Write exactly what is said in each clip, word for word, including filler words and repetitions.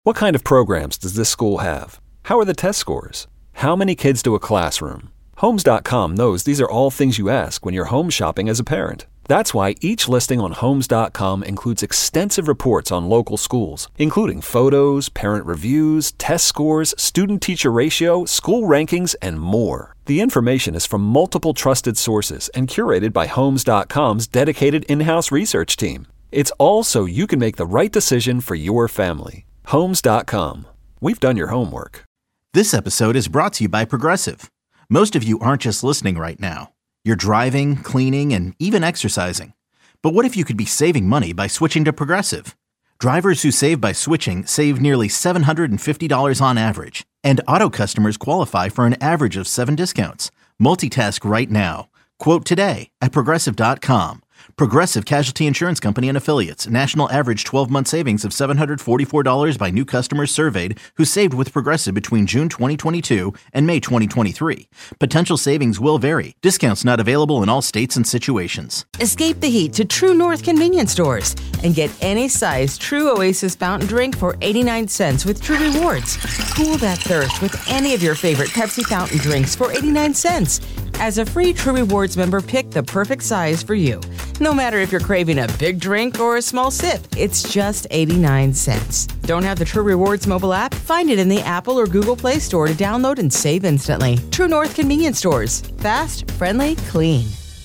What kind of programs does this school have? How are the test scores? How many kids do a classroom? Homes dot com knows these are all things you ask when you're home shopping as a parent. That's why each listing on Homes dot com includes extensive reports on local schools, including photos, parent reviews, test scores, student-teacher ratio, school rankings, and more. The information is from multiple trusted sources and curated by Homes dot com's dedicated in-house research team. It's all so you can make the right decision for your family. Homes dot com. We've done your homework. This episode is brought to you by Progressive. Most of you aren't just listening right now. You're driving, cleaning, and even exercising. But what if you could be saving money by switching to Progressive? Drivers who save by switching save nearly seven hundred fifty dollars on average. And auto customers qualify for an average of seven discounts. Multitask right now. Quote today at Progressive dot com. Progressive Casualty Insurance Company and Affiliates. National average twelve-month savings of seven hundred forty-four dollars by new customers surveyed who saved with Progressive between June twenty twenty-two and May twenty twenty-three. Potential savings will vary. Discounts not available in all states and situations. Escape the heat to True North convenience stores and get any size True Oasis fountain drink for eighty-nine cents with True Rewards. Cool that thirst with any of your favorite Pepsi fountain drinks for eighty-nine cents. As a free True Rewards member, pick the perfect size for you. No matter if you're craving a big drink or a small sip, it's just eighty-nine cents. Don't have the True Rewards mobile app? Find it in the Apple or Google Play Store to download and save instantly. True North convenience stores. Fast, friendly, clean.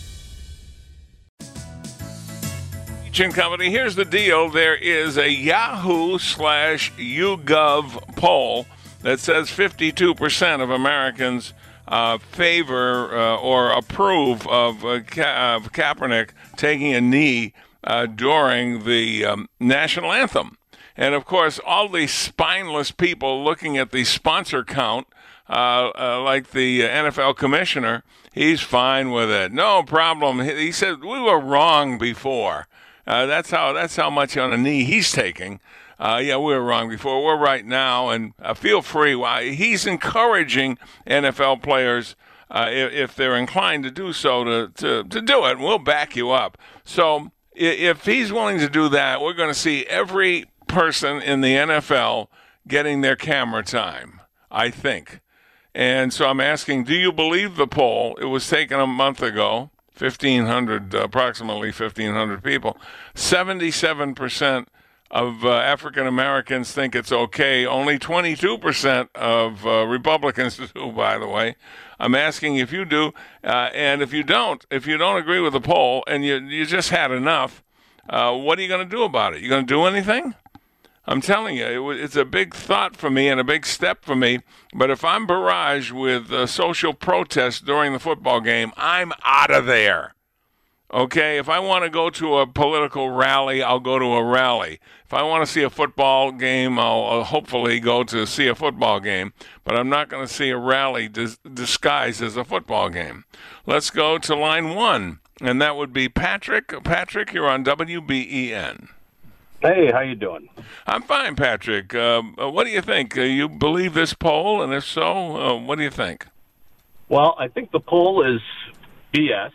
Company, here's the deal. There is a Yahoo slash YouGov poll that says fifty-two percent of Americans Uh, favor uh, or approve of, uh, Ka- of Kaepernick taking a knee uh, during the um, national anthem. And, of course, all these spineless people looking at the sponsor count, uh, uh, like the N F L commissioner, he's fine with it. No problem. He, he said, we were wrong before. Uh, that's how that's how much on a knee he's taking. Uh, yeah, we were wrong before. We're right now, and uh, feel free. Why he's encouraging N F L players, uh, if, if they're inclined to do so, to, to, to do it. And we'll back you up. So if he's willing to do that, we're going to see every person in the N F L getting their camera time, I think. And so I'm asking, do you believe the poll? It was taken a month ago, fifteen hundred, approximately fifteen hundred people. seventy-seven percent of uh, African Americans think it's okay. Only twenty-two percent of uh, Republicans do, by the way. I'm asking if you do, uh, and if you don't, if you don't agree with the poll and you you just had enough, uh, what are you going to do about it? You going to do anything? I'm telling you, it w- it's a big thought for me and a big step for me. But if I'm barraged with uh, social protest during the football game, I'm out of there. Okay, if I want to go to a political rally, I'll go to a rally. If I want to see a football game, I'll, I'll hopefully go to see a football game. But I'm not going to see a rally dis- disguised as a football game. Let's go to line one, and that would be Patrick. Patrick, you're on W B E N. Hey, how you doing? I'm fine, Patrick. Uh, what do you think? Uh, you believe this poll, and if so, uh, what do you think? Well, I think the poll is B S.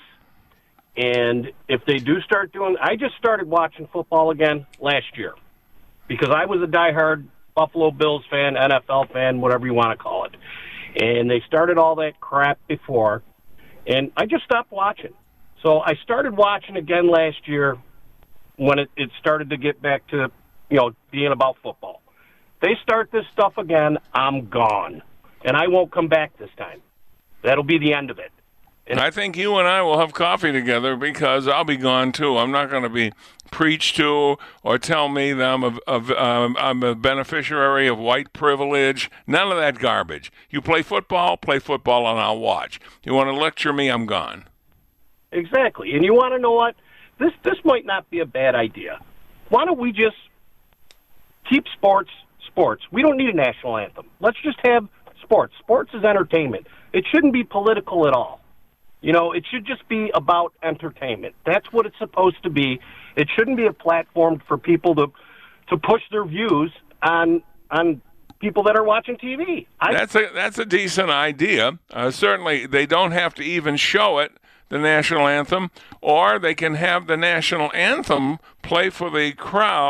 And if they do start doing, I just started watching football again last year because I was a diehard Buffalo Bills fan, N F L fan, whatever you want to call it. And they started all that crap before, and I just stopped watching. So I started watching again last year when it, it started to get back to, you know, being about football. They start this stuff again, I'm gone. And I won't come back this time. That'll be the end of it. And I think you and I will have coffee together because I'll be gone too. I'm not going to be preached to or tell me that I'm a, a, um, I'm a beneficiary of white privilege. None of that garbage. You play football, play football, and I'll watch. You want to lecture me, I'm gone. Exactly. And you want to know what? This this might not be a bad idea. Why don't we just keep sports sports? We don't need a national anthem. Let's just have sports. Sports is entertainment. It shouldn't be political at all. You know, it should just be about entertainment. That's what it's supposed to be. It shouldn't be a platform for people to to push their views on on people that are watching T V. I, that's a that's a decent idea. Uh, certainly, they don't have to even show it, the national anthem, or they can have the national anthem play for the crowd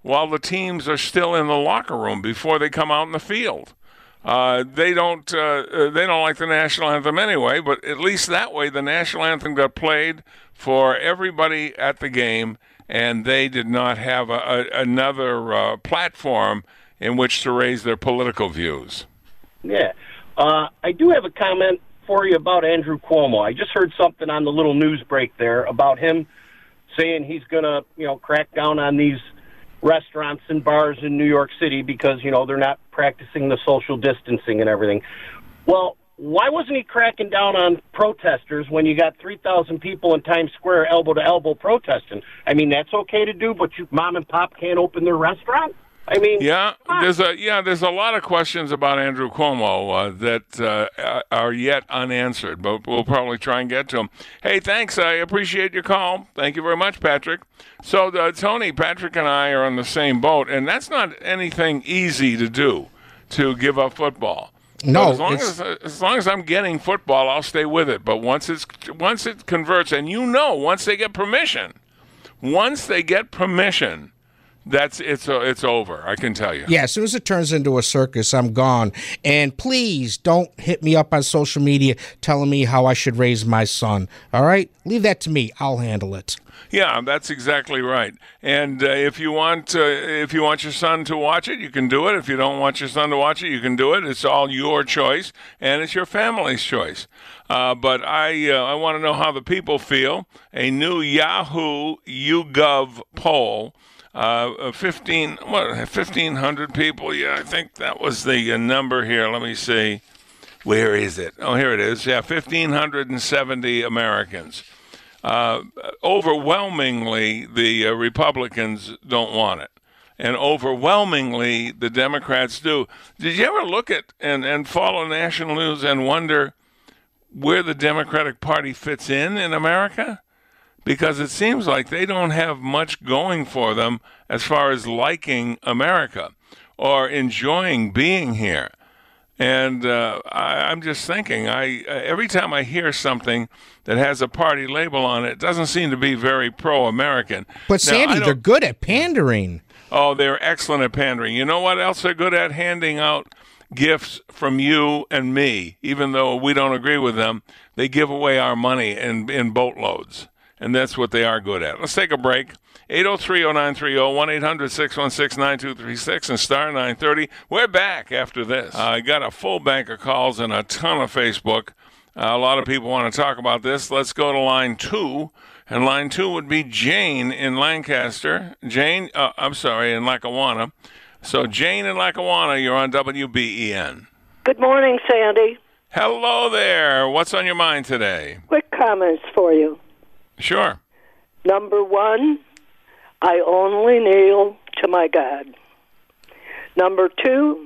while the teams are still in the locker room before they come out in the field. Uh, they don't uh, they don't like the national anthem anyway, but at least that way the national anthem got played for everybody at the game, and they did not have a, a, another uh, platform in which to raise their political views. Yeah. Uh, I do have a comment for you about Andrew Cuomo. I just heard something on the little news break there about him saying he's going to, you know, crack down on these restaurants and bars in New York City because, you know, they're not practicing the social distancing and everything. Well, why wasn't he cracking down on protesters when you got three thousand people in Times Square elbow to elbow protesting? I mean, that's okay to do, but you, mom and pop can't open their restaurant? I mean, yeah, there's a yeah, there's a lot of questions about Andrew Cuomo uh, that uh, are yet unanswered, but we'll probably try and get to them. Hey, thanks. I appreciate your call. Thank you very much, Patrick. So, uh, Tony, Patrick and I are on the same boat, and that's not anything easy to do, to give up football. No, as long as as long as I'm getting football, I'll stay with it. But once it's once it converts, and you know, once they get permission, once they get permission. That's it's uh, it's over. I can tell you. Yeah, as soon as it turns into a circus, I'm gone. And please don't hit me up on social media telling me how I should raise my son. All right, leave that to me. I'll handle it. Yeah, that's exactly right. And uh, if you want uh, if you want your son to watch it, you can do it. If you don't want your son to watch it, you can do it. It's all your choice, and it's your family's choice. Uh, but I uh, I want to know how the people feel. A new Yahoo YouGov poll. Uh, fifteen, what, fifteen hundred people? Yeah, I think that was the uh, number here. Let me see. Where is it? Oh, here it is. Yeah, one thousand five hundred seventy Americans. Uh, overwhelmingly, the uh, Republicans don't want it. And overwhelmingly, the Democrats do. Did you ever look at and, and follow national news and wonder where the Democratic Party fits in in America? Because it seems like they don't have much going for them as far as liking America or enjoying being here. And uh, I, I'm just thinking, I uh, every time I hear something that has a party label on it, it doesn't seem to be very pro-American. But, now, Sandy, they're good at pandering. Oh, they're excellent at pandering. You know what else they're good at? Handing out gifts from you and me. Even though we don't agree with them, they give away our money in, in boatloads. And that's what they are good at. Let's take a break. eight oh three oh nine three oh, one eight hundred six one six nine two three six, and star nine thirty. We're back after this. I uh, got a full bank of calls and a ton of Facebook. Uh, a lot of people want to talk about this. Let's go to line two. And line two would be Jane in Lancaster. Jane, uh, I'm sorry, in Lackawanna. So Jane in Lackawanna, you're on W B E N. Good morning, Sandy. Hello there. What's on your mind today? Quick comments for you. Sure. Number one, I only kneel to my God. Number two,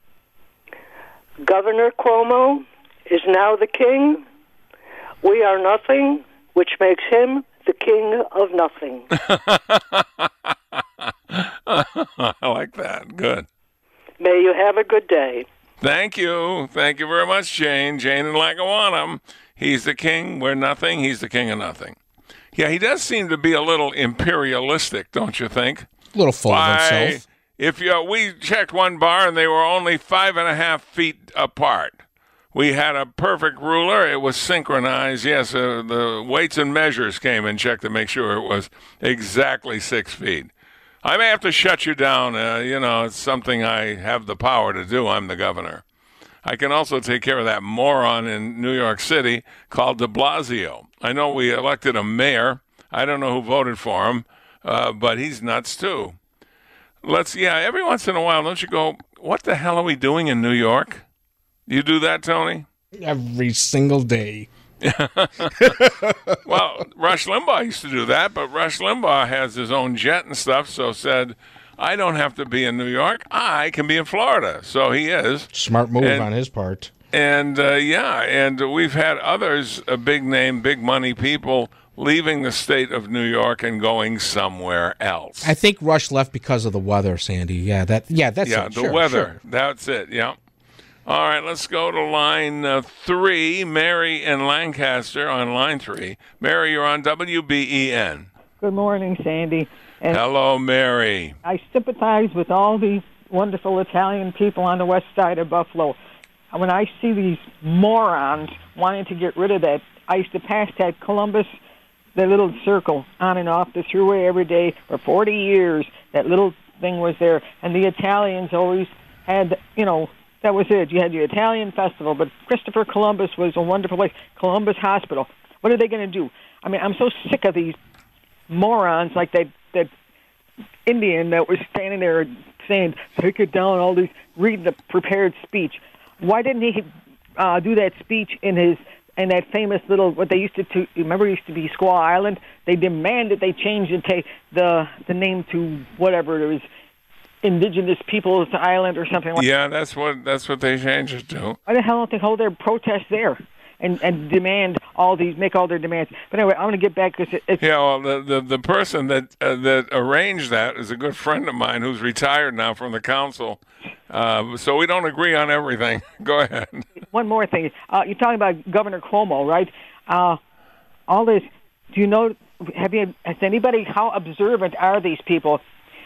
Governor Cuomo is now the king. We are nothing, which makes him the king of nothing. I like that. Good. May you have a good day. Thank you. Thank you very much, Jane. Jane in Lackawanna. He's the king. We're nothing. He's the king of nothing. Yeah, he does seem to be a little imperialistic, don't you think? A little full Why, of himself. If you, we checked one bar and they were only five and a half feet apart. We had a perfect ruler. It was synchronized. Yes, uh, the weights and measures came and checked to make sure it was exactly six feet. I may have to shut you down. Uh, you know, it's something I have the power to do. I'm the governor. I can also take care of that moron in New York City called de Blasio. I know we elected a mayor. I don't know who voted for him, uh, but he's nuts too. Let's, yeah, every once in a while, don't you go, what the hell are we doing in New York? You do that, Tony? Every single day. Well, Rush Limbaugh used to do that, but Rush Limbaugh has his own jet and stuff, so said, I don't have to be in New York. I can be in Florida. So he is. Smart move and, on his part. And, uh, yeah, and we've had others, uh, big name, big money people, leaving the state of New York and going somewhere else. I think Rush left because of the weather, Sandy. Yeah, that. Yeah, that's yeah, it. the Sure, weather. Sure. That's it, yeah. All right, let's go to line uh, three. Mary in Lancaster on line three. Mary, you're on W B E N. Good morning, Sandy. And Hello, Mary. I sympathize with all these wonderful Italian people on the west side of Buffalo. When I see these morons wanting to get rid of that, I used to pass that Columbus, the little circle on and off the thruway every day for forty years. That little thing was there, and the Italians always had, you know, that was it. You had your Italian festival, but Christopher Columbus was a wonderful place. Columbus Hospital. What are they going to do? I mean, I'm so sick of these morons like that, that Indian that was standing there saying, take it down, all these, reading the prepared speech. Why didn't he uh, do that speech in his in that famous little, what they used to, to remember it used to be Squaw Island? They demanded they change it, take the, the name to whatever it was, Indigenous Peoples Island or something like that. Yeah, that's what that's what they changed it to. Why the hell don't they hold their protests there and, and demand all these, make all their demands? But anyway, I'm going to get back because it, it's... Yeah, well, the, the, the person that uh, that arranged that is a good friend of mine who's retired now from the council. Uh, so we don't agree on everything. Go ahead. One more thing. Uh, you're talking about Governor Cuomo, right? Uh, all this, do you know, have you, has anybody, how observant are these people?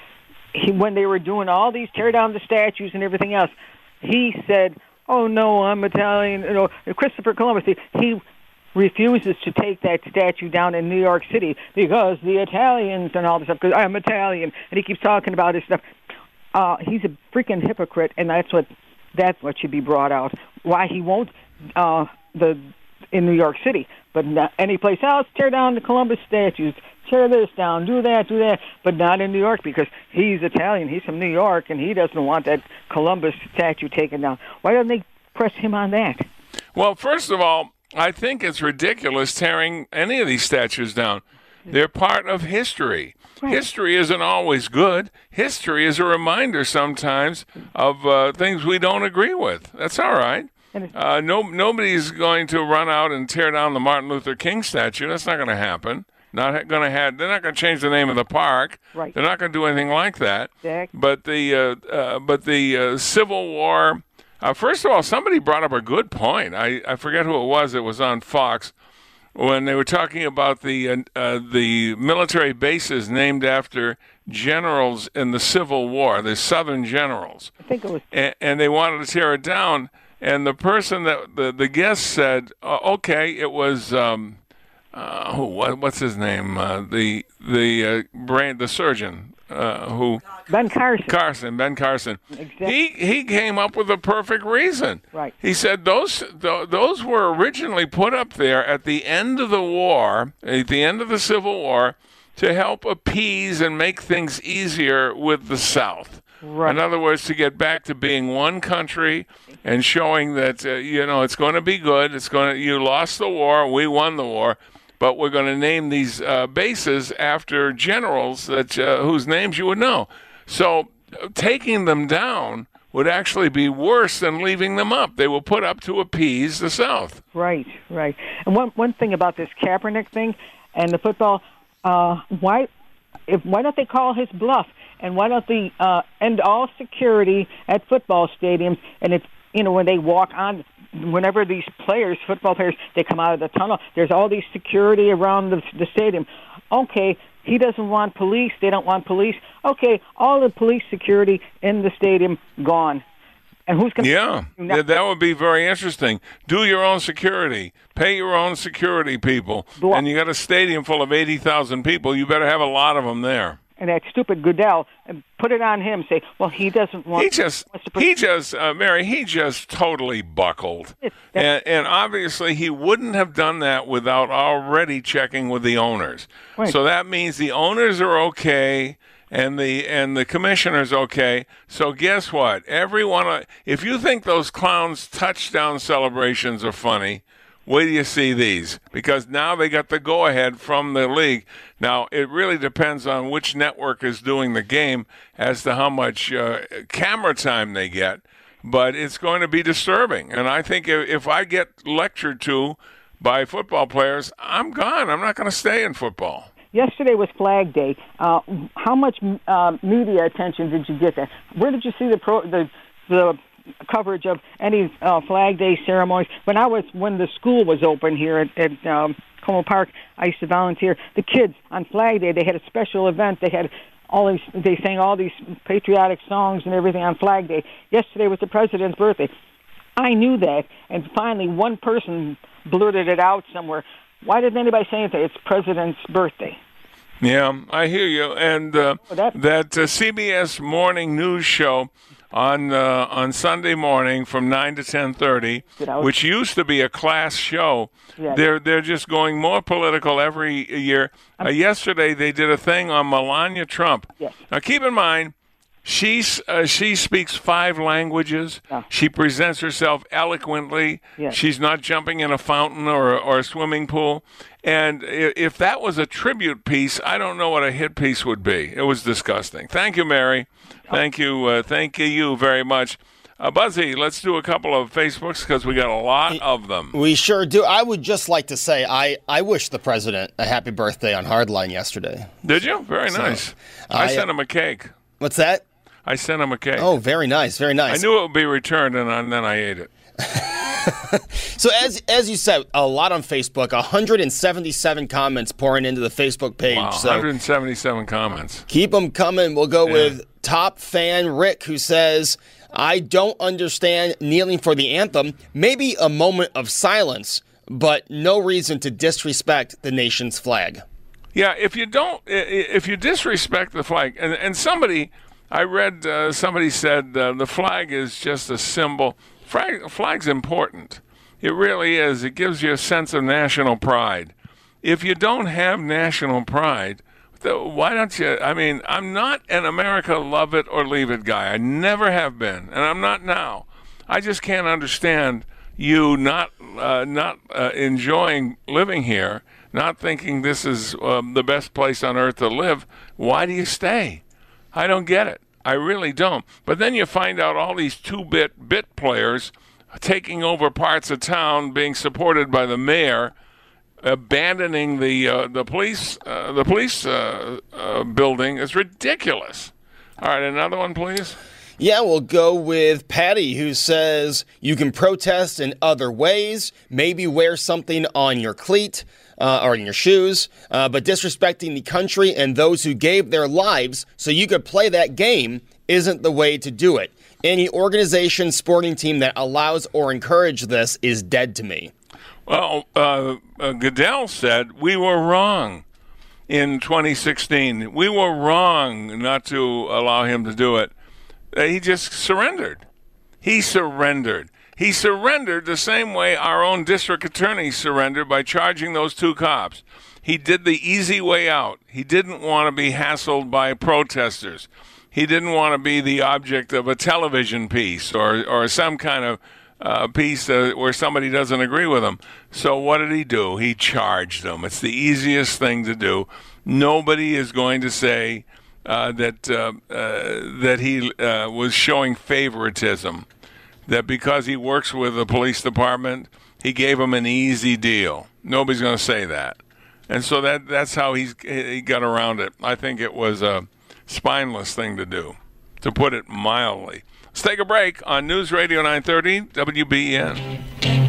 He, when they were doing all these, tear down the statues and everything else, he said, oh, no, I'm Italian. You know, Christopher Columbus, he, he refuses to take that statue down in New York City because the Italians and all this stuff, because I'm Italian, and he keeps talking about this stuff. Uh, he's a freaking hypocrite, and that's what that's what should be brought out. Why he won't uh, the in New York City, but not anyplace else, tear down the Columbus statues, tear this down, do that, do that, but not in New York because he's Italian. He's from New York, and he doesn't want that Columbus statue taken down. Why don't they press him on that? Well, first of all, I think it's ridiculous tearing any of these statues down. They're part of history. Right. History isn't always good. History is a reminder sometimes of uh, things we don't agree with. That's all right. Uh, no, nobody's going to run out and tear down the Martin Luther King statue. That's not going to happen. Not going to have. They're not going to change the name of the park. Right. They're not going to do anything like that. Exactly. But the uh, uh, but the uh, Civil War. Uh, first of all, somebody brought up a good point. I, I forget who it was. It was on Fox. When they were talking about the uh, uh, the military bases named after generals in the Civil War, the Southern generals, I think it was, and, and they wanted to tear it down. And the person that the the guest said, uh, "Okay, it was um, uh, who? What, what's his name? Uh, the the uh, brain, the surgeon uh, who." Ben Carson. Carson, Ben Carson. Exactly. He he came up with a perfect reason. Right. He said those th- those were originally put up there at the end of the war, at the end of the Civil War, to help appease and make things easier with the South. Right. In other words, to get back to being one country and showing that uh, you know it's going to be good. It's going to you lost the war, we won the war. But we're going to name these uh, bases after generals that uh, whose names you would know. So uh, taking them down would actually be worse than leaving them up. They were put up to appease the South. Right, right. And one one thing about this Kaepernick thing and the football, uh, why if why don't they call his bluff? And why don't they uh, end all security at football stadiums? And if you know when they walk on, whenever these players, football players, they come out of the tunnel, there's all these security around the, the stadium. Okay. He doesn't want police. They don't want police. Okay, all the police security in the stadium gone. And who's going to... Yeah, yeah, that would be very interesting. Do your own security. Pay your own security people. Blah. And you got a stadium full of eighty thousand people. You better have a lot of them there. And that stupid Goodell, and put it on him. Say, well, he doesn't want... He just, he just, uh, Mary, he just totally buckled. And, and obviously he wouldn't have done that without already checking with the owners. Right. So that means the owners are okay and the and the commissioner's okay. So guess what? Everyone, if you think those clowns' touchdown celebrations are funny, wait till you see these, because now they got the go-ahead from the league. Now, it really depends on which network is doing the game as to how much uh, camera time they get, but it's going to be disturbing. And I think if, if I get lectured to by football players, I'm gone. I'm not going to stay in football. Yesterday was Flag Day. Uh, how much uh, media attention did you get there? Where did you see the pro, the the coverage of any uh, Flag Day ceremonies? When I was when the school was open here at, at um, Como Park, I used to volunteer. The kids on Flag Day, they had a special event. They had all these, they sang all these patriotic songs and everything on Flag Day. Yesterday was the president's birthday. I knew that, and finally one person blurted it out somewhere. Why didn't anybody say anything? It's president's birthday. Yeah, I hear you. And uh, Oh, that- that uh, C B S morning news show on uh, on Sunday morning from nine to ten thirty, Get out. which used to be a class show, Yes. they're they're just going more political every year. Uh, yesterday they did a thing on Melania Trump. Yes. Now keep in mind, she's uh, she speaks five languages. Yeah. She presents herself eloquently. Yes. She's not jumping in a fountain or or a swimming pool. And i- if that was a tribute piece, I don't know what a hit piece would be. It was disgusting. Thank you, Mary. Thank you. Uh, thank you very much. Uh, Buzzy, let's do a couple of Facebooks because we got a lot of them. We sure do. I would just like to say I, I wish the president a happy birthday on Hardline yesterday. Did you? Very nice. I, I- sent him a cake. What's that? I sent him a cake. Oh, very nice, very I nice. knew it would be returned, and, I, and then I ate it. So as as you said, a lot on Facebook, one hundred seventy-seven comments pouring into the Facebook page. Wow, so one hundred seventy-seven comments. keep them coming. We'll go Yeah. with top fan Rick, who says, I don't understand kneeling for the anthem. Maybe a moment of silence, but no reason to disrespect the nation's flag. Yeah, if you don't, i- i- if you disrespect the flag, and, and somebody, I read, uh, somebody said uh, the flag is just a symbol. Flag, flag's important. It really is. It gives you a sense of national pride. If you don't have national pride, th- why don't you? I mean, I'm not an America love it or leave it guy. I never have been, and I'm not now. I just can't understand you not uh, not uh, enjoying living here, not thinking this is um, the best place on earth to live. Why do you stay? I don't get it. I really don't. But then you find out all these two-bit bit players taking over parts of town, being supported by the mayor, abandoning the uh, the police uh, the police uh, uh, building. It's ridiculous. All right, another one, please. Yeah, we'll go with Patty, who says you can protest in other ways, maybe wear something on your cleat uh, or in your shoes, uh, but disrespecting the country and those who gave their lives so you could play that game isn't the way to do it. Any organization, sporting team that allows or encourages this is dead to me. Well, uh, uh, Goodell said we were wrong in twenty sixteen. We were wrong not to allow him to do it. Uh, he just surrendered. He surrendered. He surrendered the same way our own district attorney surrendered by charging those two cops. He did the easy way out. He didn't want to be hassled by protesters. He didn't want to be the object of a television piece or, or some kind of uh, piece uh, where somebody doesn't agree with him. So what did he do? He charged them. It's the easiest thing to do. Nobody is going to say uh, that uh, uh, that he uh, was showing favoritism, that because he works with the police department, he gave him an easy deal. Nobody's going to say that. And so that that's how he's, he got around it. I think it was a spineless thing to do, to put it mildly. Let's take a break on News Radio nine thirty W B E N.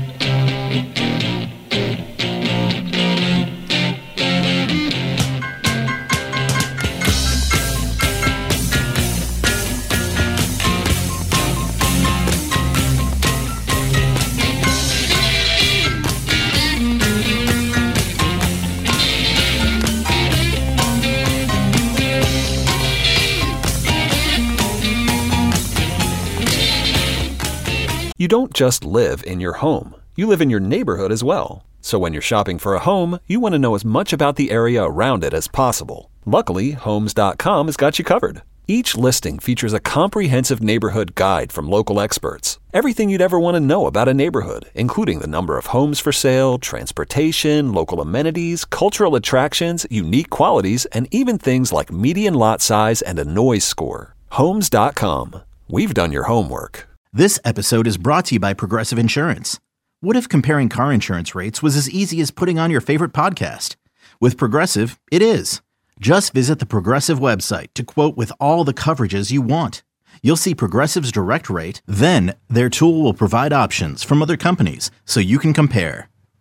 You don't just live in your home. You live in your neighborhood as well. So when you're shopping for a home, you want to know as much about the area around it as possible. Luckily, Homes dot com has got you covered. Each listing features a comprehensive neighborhood guide from local experts. Everything you'd ever want to know about a neighborhood, including the number of homes for sale, transportation, local amenities, cultural attractions, unique qualities, and even things like median lot size and a noise score. Homes dot com. We've done your homework. This episode is brought to you by Progressive Insurance. What if comparing car insurance rates was as easy as putting on your favorite podcast? With Progressive, it is. Just visit the Progressive website to quote with all the coverages you want. You'll see Progressive's direct rate, then their tool will provide options from other companies so you can compare.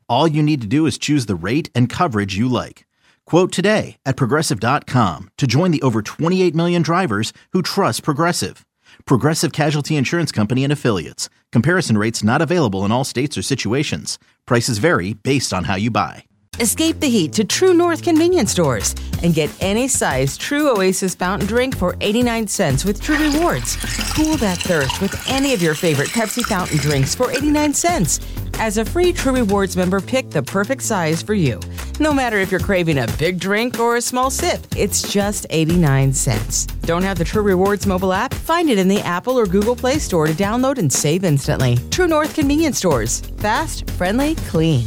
All you need to do is choose the rate and coverage you like. Quote today at Progressive dot com to join the over twenty-eight million drivers who trust Progressive. Progressive Casualty Insurance Company and Affiliates. Comparison rates not available in all states or situations. Prices vary based on how you buy. Escape the heat to True North convenience stores and get any size True Oasis fountain drink for eighty-nine cents with True Rewards. Cool that thirst with any of your favorite Pepsi fountain drinks for eighty-nine cents. As a free True Rewards member, pick the perfect size for you. No matter if you're craving a big drink or a small sip, it's just eighty-nine cents. Don't have the True Rewards mobile app? Find it in the Apple or Google Play Store to download and save instantly. True North convenience stores. Fast, friendly, clean.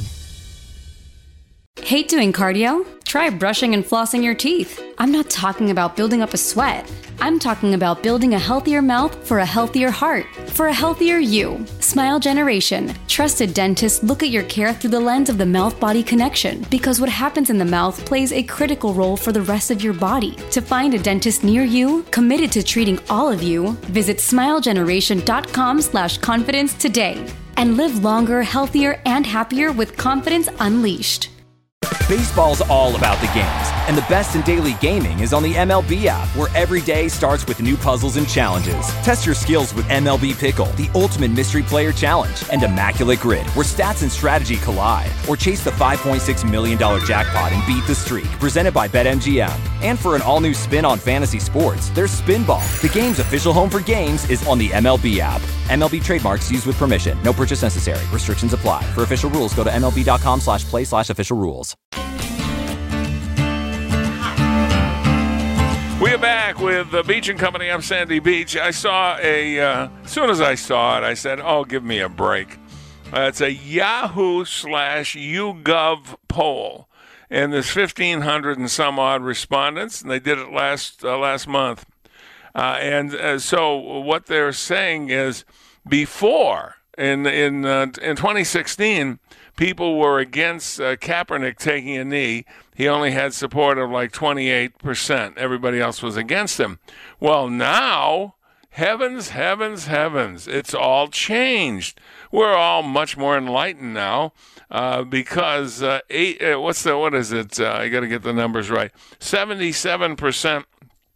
Hate doing cardio? Try brushing and flossing your teeth. I'm not talking about building up a sweat. I'm talking about building a healthier mouth for a healthier heart, for a healthier you. Smile Generation. Trusted dentists look at your care through the lens of the mouth-body connection, because what happens in the mouth plays a critical role for the rest of your body. To find a dentist near you, committed to treating all of you, visit smilegeneration.com slash confidence today. And live longer, healthier, and happier with confidence unleashed. Baseball's all about the games, and the best in daily gaming is on the M L B app, where every day starts with new puzzles and challenges. Test your skills with M L B Pickle, the ultimate mystery player challenge, and Immaculate Grid, where stats and strategy collide. Or chase the five point six million dollars jackpot and beat the streak, presented by BetMGM. And for an all-new spin on fantasy sports, there's Spinball. The game's official home for games is on the M L B app. M L B trademarks used with permission. No purchase necessary. Restrictions apply. For official rules, go to MLB.com slash play slash official rules. We are back with the Beach and Company. I'm Sandy Beach. I saw a, uh, as soon as I saw it, I said, oh, give me a break. Uh, it's a Yahoo slash YouGov poll. And there's fifteen hundred and some odd respondents, and they did it last uh, last month. Uh, and uh, so what they're saying is before, in, in, uh, in twenty sixteen, people were against uh, Kaepernick taking a knee. He only had support of like twenty-eight percent. Everybody else was against him. Well, now, heavens, heavens, heavens, it's all changed. We're all much more enlightened now uh, because, uh, eight, uh, what's the, what is it? Uh, I got to get the numbers right. seventy-seven percent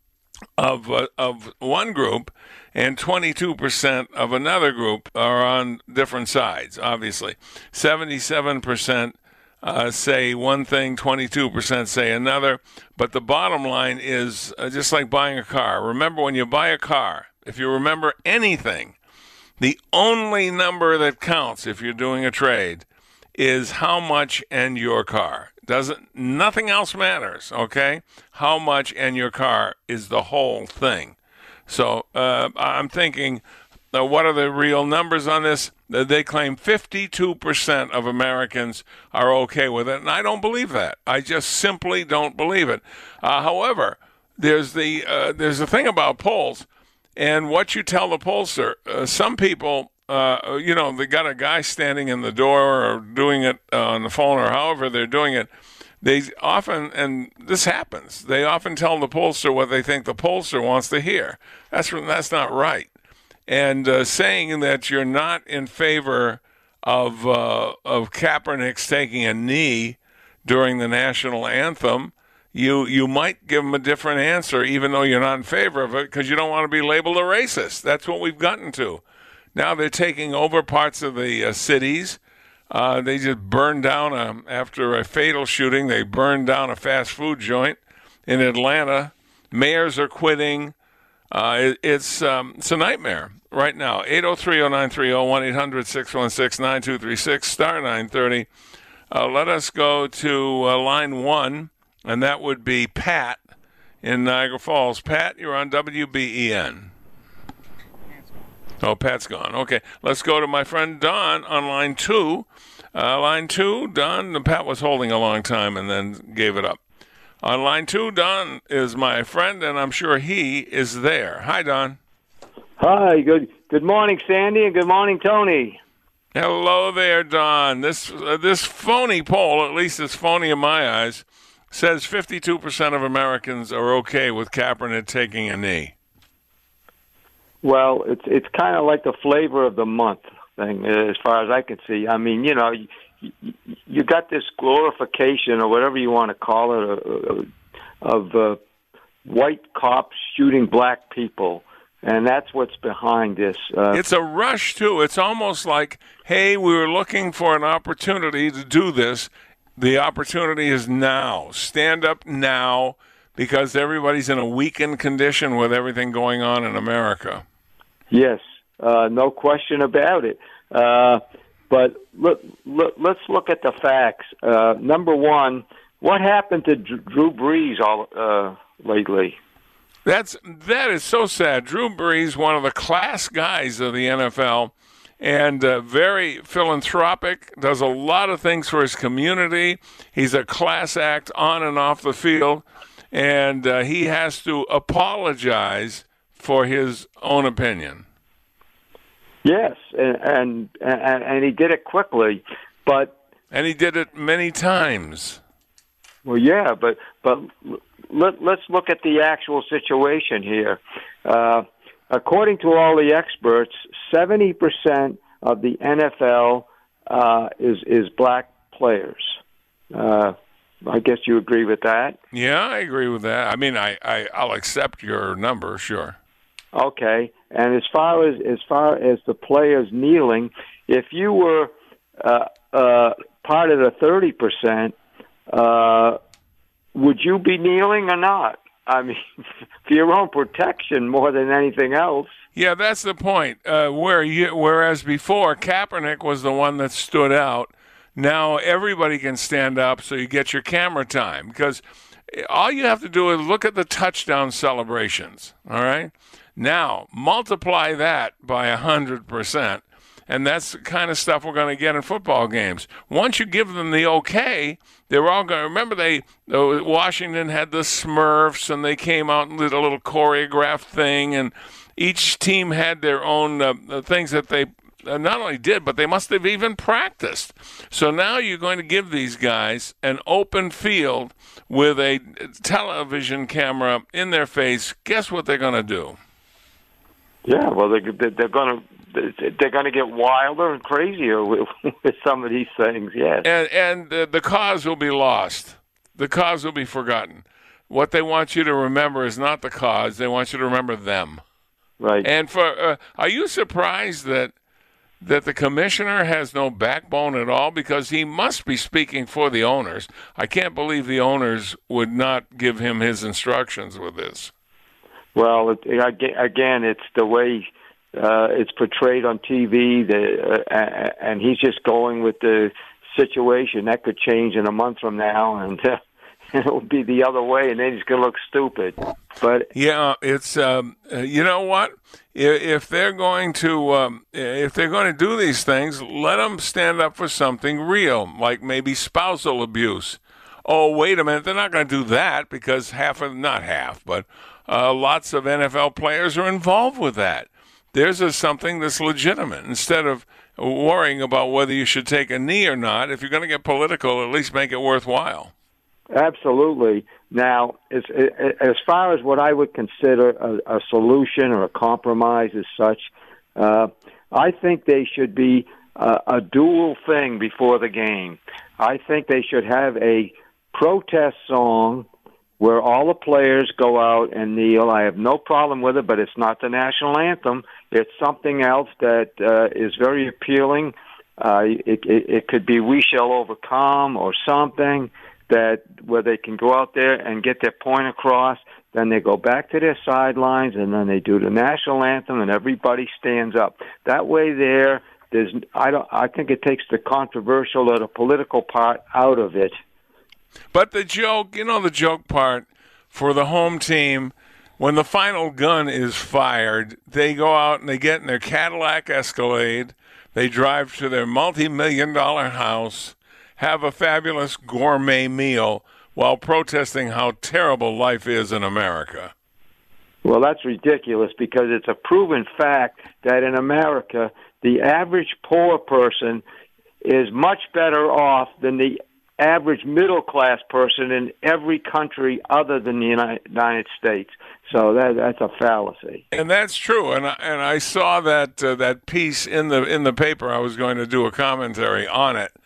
of, uh, of one group and twenty-two percent of another group are on different sides, obviously. seventy-seven percent uh, say one thing, twenty-two percent say another. But the bottom line is uh, just like buying a car. Remember, when you buy a car, if you remember anything, the only number that counts if you're doing a trade is how much and your car. Doesn't nothing else matters, okay? How much and your car is the whole thing. So uh, I'm thinking, uh, what are the real numbers on this? Uh, they claim fifty-two percent of Americans are okay with it, and I don't believe that. I just simply don't believe it. Uh, however, there's the uh, there's the thing about polls, and what you tell the pollster. Uh, some people, uh, you know, they got a guy standing in the door or doing it uh, on the phone or however they're doing it. They often, and this happens, they often tell the pollster what they think the pollster wants to hear. That's that's not right. And uh, saying that you're not in favor of uh, of Kaepernick's taking a knee during the national anthem, you you might give him a different answer, even though you're not in favor of it, because you don't want to be labeled a racist. That's what we've gotten to. Now they're taking over parts of the uh, cities. Uh, they just burned down, a, after a fatal shooting, they burned down a fast food joint in Atlanta. Mayors are quitting. Uh, it, it's um, it's a nightmare right now. eight oh three oh nine three oh, one eight hundred six one six nine two three six, star nine thirty. Uh, let us go to uh, line one, and that would be Pat in Niagara Falls. Pat, you're on W B E N. Oh, Pat's gone. Okay, let's go to my friend Don on line two. Uh, line two, Don, Pat was holding a long time and then gave it up. On line two, Don is my friend, and I'm sure he is there. Hi, Don. Hi, good good morning, Sandy, and good morning, Tony. Hello there, Don. This uh, this phony poll, at least it's phony in my eyes, says fifty-two percent of Americans are okay with Kaepernick taking a knee. Well, it's it's kind of like the flavor of the month thing, as far as I can see. I mean, you know, you got this glorification or whatever you want to call it uh, of uh, white cops shooting black people. And that's what's behind this. Uh, it's a rush, too. It's almost like, hey, we were looking for an opportunity to do this. The opportunity is now. Stand up now, because everybody's in a weakened condition with everything going on in America. Yes, uh, no question about it. Uh, but look, look, let's look at the facts. Uh, number one, what happened to Drew Brees all uh, lately? That's that is so sad. Drew Brees, one of the class guys of the N F L, and uh, very philanthropic, does a lot of things for his community. He's a class act on and off the field, and uh, he has to apologize for his own opinion. Yes, and and and, and he did it quickly, but and he did it many times. Well, yeah, but but. Let, let's look at the actual situation here. Uh, according to all the experts, seventy percent of the N F L uh, is is black players. Uh, I guess you agree with that? Yeah, I agree with that. I mean, I, I I'll accept your number, sure. Okay, and as far as as far as the players kneeling, if you were uh, uh, part of the thirty percent. Uh, Would you be kneeling or not? I mean, for your own protection more than anything else. Yeah, that's the point. Uh, where you, whereas before, Kaepernick was the one that stood out. Now everybody can stand up, so you get your camera time. Because all you have to do is look at the touchdown celebrations, all right? Now, multiply that by one hundred percent. And that's the kind of stuff we're going to get in football games. Once you give them the okay, they're all going to remember. They uh, Washington had the Smurfs, and they came out and did a little choreographed thing, and each team had their own uh, things that they uh, not only did, but they must have even practiced. So now you're going to give these guys an open field with a television camera in their face. Guess what they're going to do? Yeah, well, they, they're going to. They're going to get wilder and crazier with, with some of these things, yes. And, and uh, the cause will be lost. The cause will be forgotten. What they want you to remember is not the cause. They want you to remember them. Right. And for uh, are you surprised that that the commissioner has no backbone at all? Because he must be speaking for the owners. I can't believe the owners would not give him his instructions with this. Well, it, again, it's the way... Uh, it's portrayed on T V, the, uh, and he's just going with the situation. That could change in a month from now, and uh, it'll be the other way, and then he's going to look stupid. But yeah, it's um, uh, you know what? If, if they're going to um, if they're going to do these things, let them stand up for something real, like maybe spousal abuse. Oh, wait a minute, they're not going to do that because half of not half, but uh, lots of N F L players are involved with that. There's a, something that's legitimate. Instead of worrying about whether you should take a knee or not, if you're going to get political, at least make it worthwhile. Absolutely. Now, as, as far as what I would consider a, a solution or a compromise as such, uh, I think they should be uh, a dual thing before the game. I think they should have a protest song where all the players go out and kneel. I have no problem with it, but it's not the national anthem. It's something else that uh, is very appealing. Uh, it, it, it could be We Shall Overcome or something that where they can go out there and get their point across. Then they go back to their sidelines, and then they do the national anthem, and everybody stands up. That way there, there's I don't. I think it takes the controversial or the political part out of it. But the joke, you know, the joke part for the home team, when the final gun is fired, they go out and they get in their Cadillac Escalade, they drive to their multi-million dollar house, have a fabulous gourmet meal while protesting how terrible life is in America. Well, that's ridiculous because it's a proven fact that in America, the average poor person is much better off than the average middle-class person in every country other than the United States. So that that's a fallacy. And that's true. And I, and I saw that uh, that piece in the in the paper. I was going to do a commentary on it.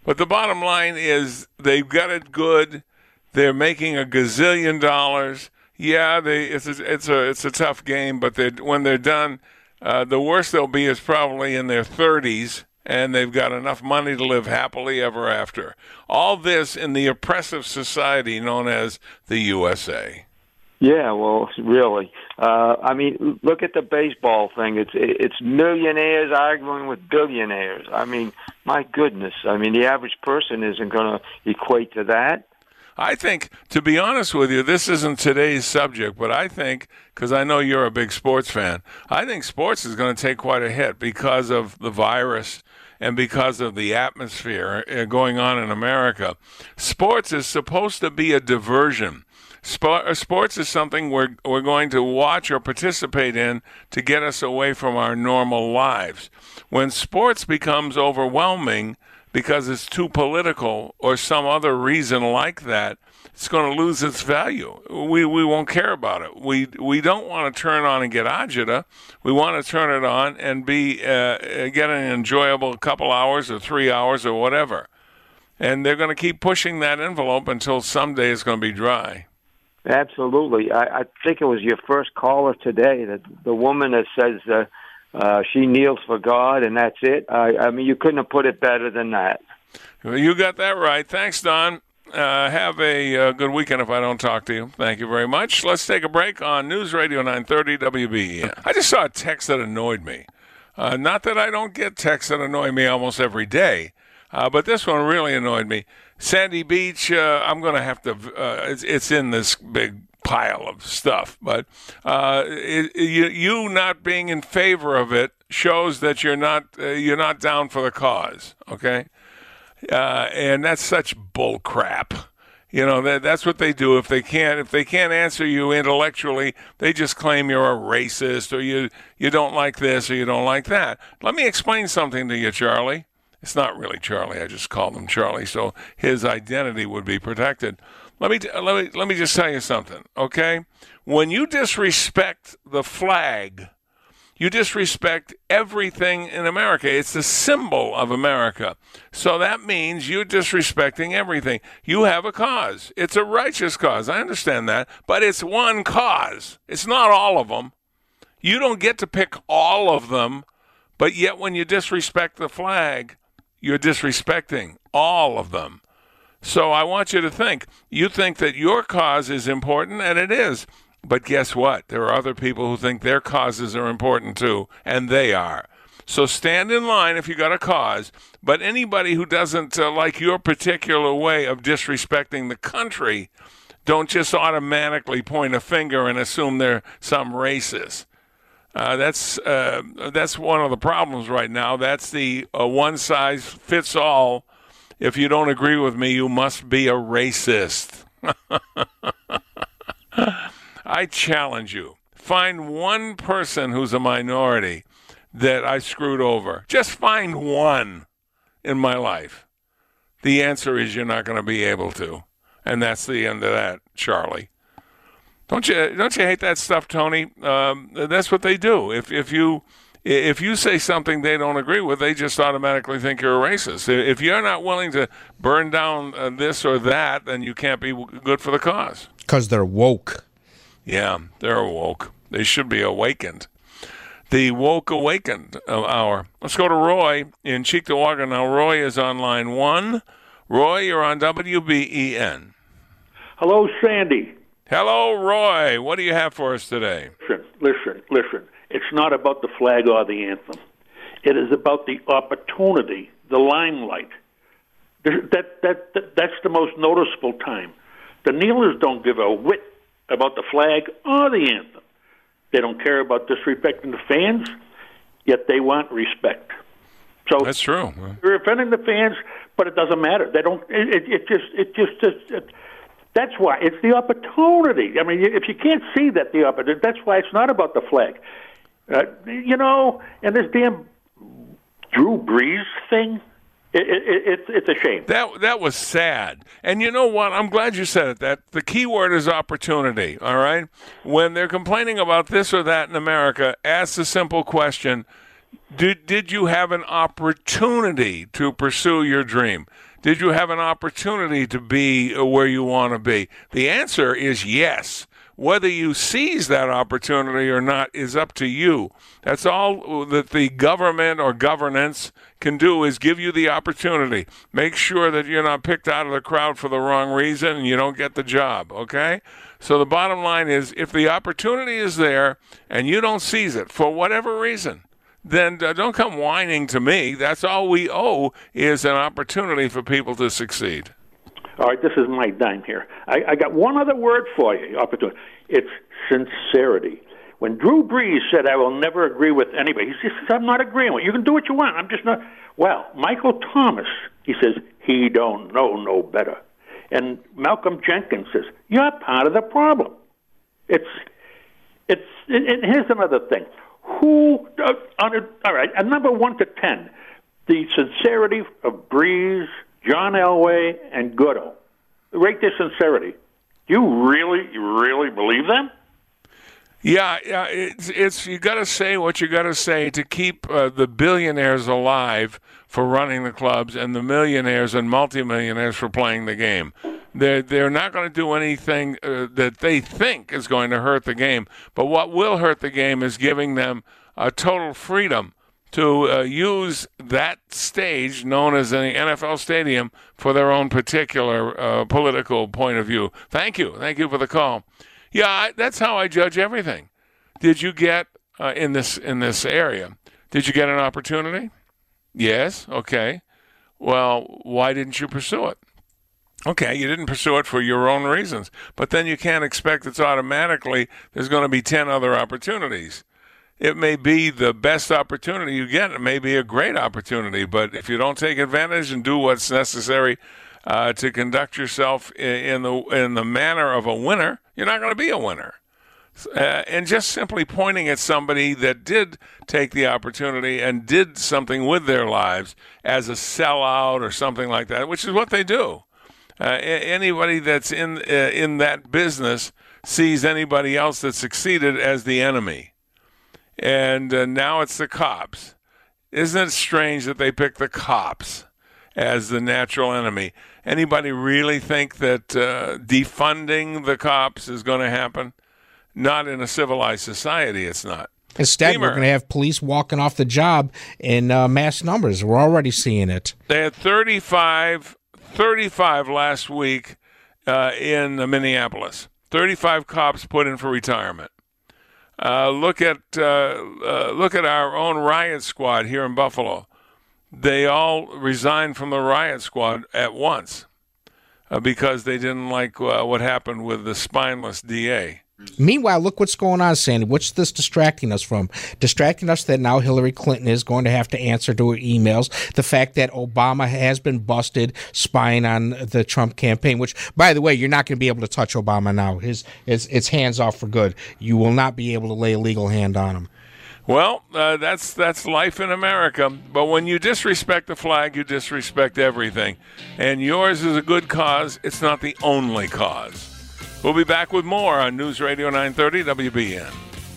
But the bottom line is they've got it good. They're making a gazillion dollars. Yeah, they it's a, it's a it's a tough game, but they when they're done, uh, the worst they'll be is probably in their thirties, and they've got enough money to live happily ever after. All this in the oppressive society known as the U S A. Yeah, well, really. Uh, I mean, look at the baseball thing. It's it's millionaires arguing with billionaires. I mean, my goodness. I mean, the average person isn't going to equate to that. I think, to be honest with you, this isn't today's subject, but I think, because I know you're a big sports fan, I think sports is going to take quite a hit because of the virus and because of the atmosphere going on in America. Sports is supposed to be a diversion. Sport, sports is something we're we're going to watch or participate in to get us away from our normal lives. When sports becomes overwhelming because it's too political or some other reason like that, it's going to lose its value. We we won't care about it. We we don't want to turn on and get agita. We want to turn it on and be uh, get an enjoyable couple hours or three hours or whatever. And they're going to keep pushing that envelope until someday it's going to be dry. Absolutely. I, I think it was your first caller today, that the woman that says uh, uh, she kneels for God and that's it. I, I mean, you couldn't have put it better than that. Well, you got that right. Thanks, Don. Uh, have a uh, good weekend if I don't talk to you. Thank you very much. Let's take a break on News Radio nine thirty W B E N. I just saw a text that annoyed me. Uh, not that I don't get texts that annoy me almost every day, uh, but this one really annoyed me. Sandy Beach, uh, I'm going to have to, uh, it's, it's in this big pile of stuff, but uh, it, you, you not being in favor of it shows that you're not uh, you're not down for the cause, okay? Uh, and that's such bull crap. You know, that, that's what they do. If they can't if they can't answer you intellectually, they just claim you're a racist or you you don't like this or you don't like that. Let me explain something to you, Charlie. It's not really Charlie. I just called him Charlie, so his identity would be protected. Let me let me let me just tell you something, okay? When you disrespect the flag, you disrespect everything in America. It's the symbol of America. So that means you're disrespecting everything. You have a cause. It's a righteous cause. I understand that, but it's one cause. It's not all of them. You don't get to pick all of them, but yet when you disrespect the flag, you're disrespecting all of them. So I want you to think. You think that your cause is important, and it is. But guess what? There are other people who think their causes are important too, and they are. So stand in line if you got a cause. But anybody who doesn't uh, like your particular way of disrespecting the country, don't just automatically point a finger and assume they're some racist. Uh, that's uh, that's one of the problems right now. That's the uh, one-size-fits-all. If you don't agree with me, you must be a racist. I challenge you. Find one person who's a minority that I screwed over. Just find one in my life. The answer is you're not going to be able to. And that's the end of that, Charlie. Don't you don't you hate that stuff, Tony? Um, that's what they do. If if you if you say something they don't agree with, they just automatically think you're a racist. If you're not willing to burn down uh, this or that, then you can't be good for the cause. Because they're woke. Yeah, they're woke. They should be awakened. The Woke Awakened Hour. Let's go to Roy in Cheektowaga. Now, Roy is on line one. Roy, you're on W B E N. Hello, Sandy. Hello, Roy. What do you have for us today? Listen, listen, listen. It's not about the flag or the anthem. It is about the opportunity, the limelight. That, that, that, that's the most noticeable time. The kneelers don't give a whit about the flag or the anthem. They don't care about disrespecting the fans, yet they want respect. So that's true. You're offending the fans, but it doesn't matter. They don't. It, it, it just. It just. It, it, that's why it's the opportunity. I mean, if you can't see that the opportunity, that's why it's not about the flag. Uh, you know, and this damn Drew Brees thing. It, it, it, it's it's a shame. That that was sad. And you know what? I'm glad you said it. That the key word is opportunity. All right. When they're complaining about this or that in America, ask the simple question: Did, did you have an opportunity to pursue your dream? Did you have an opportunity to be where you want to be? The answer is yes. Whether you seize that opportunity or not is up to you. That's all that the government or governance can do, is give you the opportunity. Make sure that you're not picked out of the crowd for the wrong reason and you don't get the job, okay? So the bottom line is, if the opportunity is there and you don't seize it for whatever reason, then uh, don't come whining to me. That's all we owe, is an opportunity for people to succeed. All right, this is my dime here. I, I got one other word for you. Opportunity. It's sincerity. When Drew Brees said, "I will never agree with anybody," he says, "I'm not agreeing with you. You can do what you want. I'm just not." Well, Michael Thomas, he says, "He don't know no better." And Malcolm Jenkins says, "You're part of the problem." It's, it's. And here's another thing. Who, uh, on a, all right, a number one to ten, the sincerity of Brees, John Elway, and Goodell. Rate their sincerity. Do you really, you really believe them? Yeah, yeah. It's it's you got to say what you got to say to keep uh, the billionaires alive for running the clubs, and the millionaires and multimillionaires for playing the game. They're they're not going to do anything uh, that they think is going to hurt the game. But what will hurt the game is giving them a total freedom to uh, use that stage, known as the N F L stadium, for their own particular uh, political point of view. Thank you. Thank you for the call. Yeah, I, that's how I judge everything. Did you get, uh, in this in this area, did you get an opportunity? Yes. Okay. Well, why didn't you pursue it? Okay, you didn't pursue it for your own reasons. But then you can't expect it's automatically there's going to be ten other opportunities. It may be the best opportunity you get. It may be a great opportunity. But if you don't take advantage and do what's necessary uh, to conduct yourself in, in the in the manner of a winner, you're not going to be a winner. Uh, and just simply pointing at somebody that did take the opportunity and did something with their lives as a sellout or something like that, which is what they do. Uh, anybody that's in uh, in that business sees anybody else that succeeded as the enemy. And uh, now it's the cops. Isn't it strange that they pick the cops as the natural enemy? Anybody really think that uh, defunding the cops is going to happen? Not in a civilized society, it's not. Instead, Beamer, we're going to have police walking off the job in uh, mass numbers. We're already seeing it. They had thirty-five, thirty-five last week uh, in Minneapolis. thirty-five cops put in for retirement. Uh, look at uh, uh, look at our own riot squad here in Buffalo. They all resigned from the riot squad at once uh, because they didn't like uh, what happened with the spineless D A. Meanwhile, look what's going on, Sandy. What's this distracting us from? Distracting us that now Hillary Clinton is going to have to answer to her emails. The fact that Obama has been busted spying on the Trump campaign, which, by the way, you're not going to be able to touch Obama now. His, his, it's hands off for good. You will not be able to lay a legal hand on him. Well, uh, that's that's life in America. But when you disrespect the flag, you disrespect everything. And yours is a good cause. It's not the only cause. We'll be back with more on News Radio nine thirty W B N.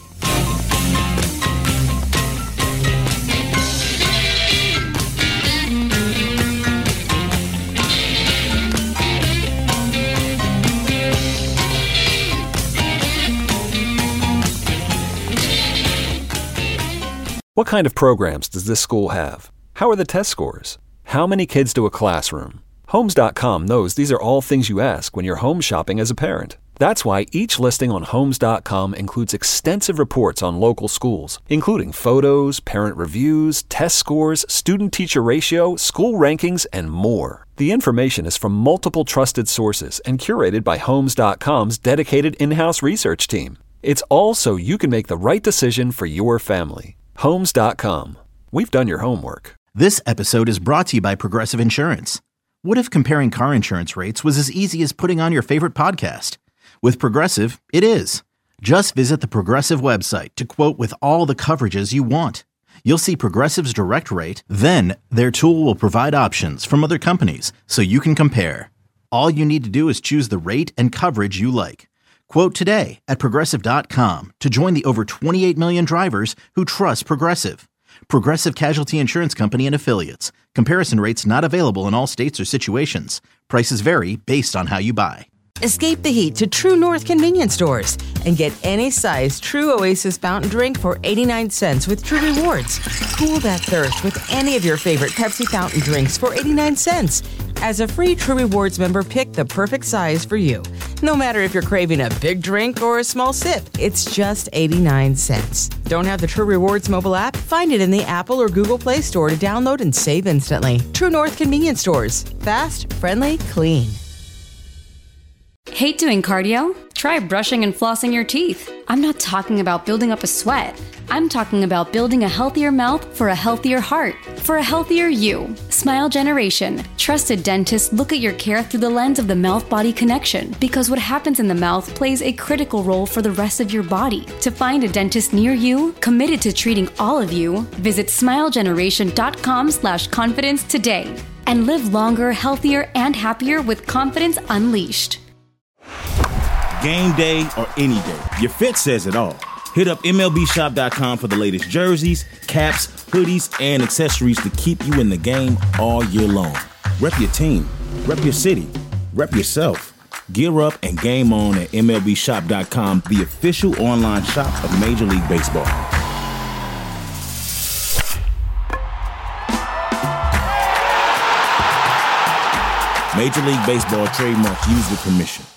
What kind of programs does this school have? How are the test scores? How many kids do a classroom? Homes dot com knows these are all things you ask when you're home shopping as a parent. That's why each listing on Homes dot com includes extensive reports on local schools, including photos, parent reviews, test scores, student-teacher ratio, school rankings, and more. The information is from multiple trusted sources and curated by Homes dot com's dedicated in-house research team. It's all so you can make the right decision for your family. Homes dot com. We've done your homework. This episode is brought to you by Progressive Insurance. What if comparing car insurance rates was as easy as putting on your favorite podcast? With Progressive, it is. Just visit the Progressive website to quote with all the coverages you want. You'll see Progressive's direct rate, then their tool will provide options from other companies so you can compare. All you need to do is choose the rate and coverage you like. Quote today at Progressive dot com to join the over twenty-eight million drivers who trust Progressive. Progressive Casualty Insurance Company and Affiliates. Comparison rates not available in all states or situations. Prices vary based on how you buy. Escape the heat to True North convenience stores and get any size True Oasis fountain drink for eighty-nine cents with True Rewards. Cool that thirst with any of your favorite Pepsi fountain drinks for eighty-nine cents. As a free True Rewards member, pick the perfect size for you. No matter if you're craving a big drink or a small sip, it's just eighty-nine cents. Don't have the True Rewards mobile app? Find it in the Apple or Google Play Store to download and save instantly. True North convenience stores. Fast, friendly, clean. Hate doing cardio? Try brushing and flossing your teeth. I'm not talking about building up a sweat. I'm talking about building a healthier mouth for a healthier heart, for a healthier you. Smile Generation. Trusted dentists look at your care through the lens of the mouth-body connection, because what happens in the mouth plays a critical role for the rest of your body. To find a dentist near you, committed to treating all of you, visit smilegeneration.com slash confidence today. And live longer, healthier, and happier with confidence unleashed. Game day or any day, your fit says it all. Hit up M L B shop dot com for the latest jerseys, caps, hoodies, and accessories to keep you in the game all year long. Rep your team, rep your city, rep yourself. Gear up and game on at M L B shop dot com, the official online shop of Major League Baseball. Major League Baseball trademarks used with permission.